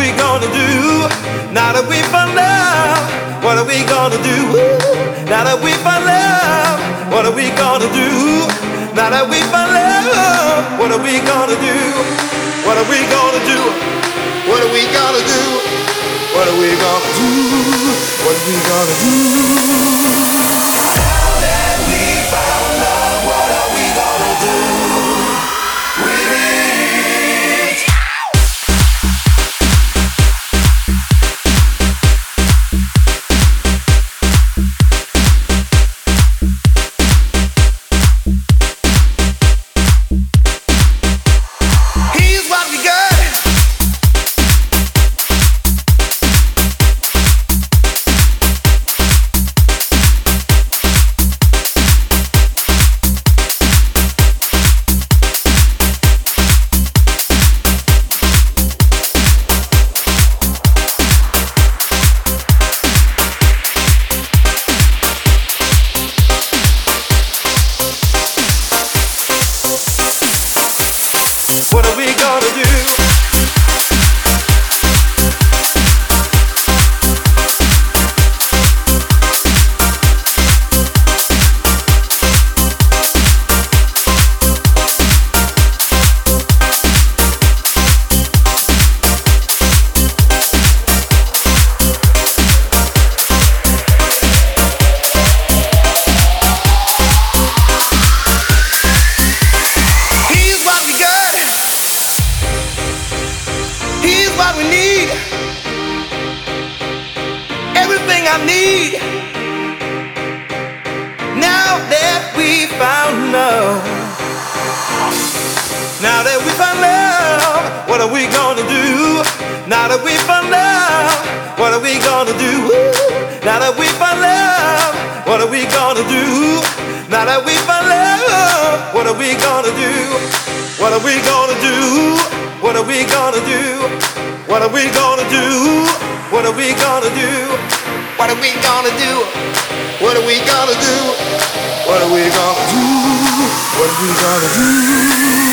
we gonna do? Now that we found love, what are we gonna do? Now that we found love, what are we gonna do? Now that we found love, what are we gonna do? What are we gonna do? What are we gonna do? What are we gonna do? What are we gonna do? Now that we found love, what are we gonna do with it? Here's what we got. What are we gonna do? Here's what we got. Here's what we need. Everything I need. Now that we found love. Now that we found love, what are we gonna do? Now that we found love, what are we gonna do? Now that we found love, what are we gonna do? Now that we found love, what are we gonna do? What are we gonna do? What are we gonna do? What are we gonna do? What are we gonna do? What are we gonna do? What are we gonna do? What are we gonna do? What are we gonna do?